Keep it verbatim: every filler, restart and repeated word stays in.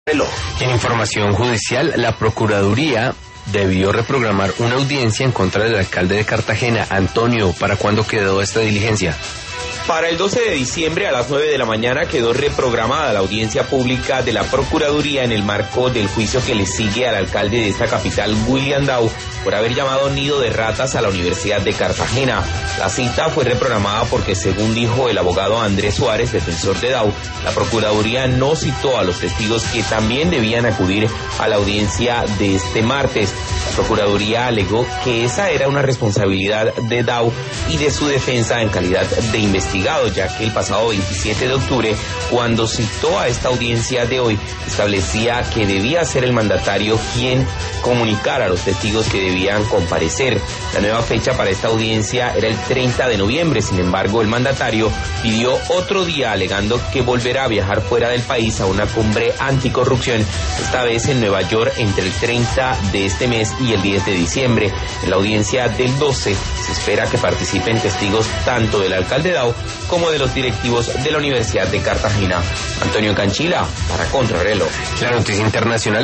En información judicial, la Procuraduría debió reprogramar una audiencia en contra del alcalde de Cartagena. Antonio, ¿para cuándo quedó esta diligencia? Para el doce de diciembre a las nueve de la mañana quedó reprogramada la audiencia pública de la Procuraduría en el marco del juicio que le sigue al alcalde de esta capital, William Daw, por haber llamado nido de ratas a la Universidad de Cartagena. La cita fue reprogramada porque, según dijo el abogado Andrés Suárez, defensor de Daw, la Procuraduría no citó a los testigos que también debían acudir a la audiencia de este martes. La Procuraduría alegó que esa era una responsabilidad de Daw y de su defensa en calidad de investigado, ya que el pasado veintisiete de octubre, cuando citó a esta audiencia de hoy, establecía que debía ser el mandatario quien comunicara a los testigos que debían comparecer. La nueva fecha para esta audiencia era el treinta de noviembre, sin embargo, el mandatario pidió otro día alegando que volverá a viajar fuera del país a una cumbre anticorrupción, esta vez en Nueva York entre el treinta de este mes y el diez de diciembre. En la audiencia del doce se espera que participen testigos tanto del alcalde Daw como de los directivos de la Universidad de Cartagena. Antonio Canchila, para Contrarreloj. La noticia internacional.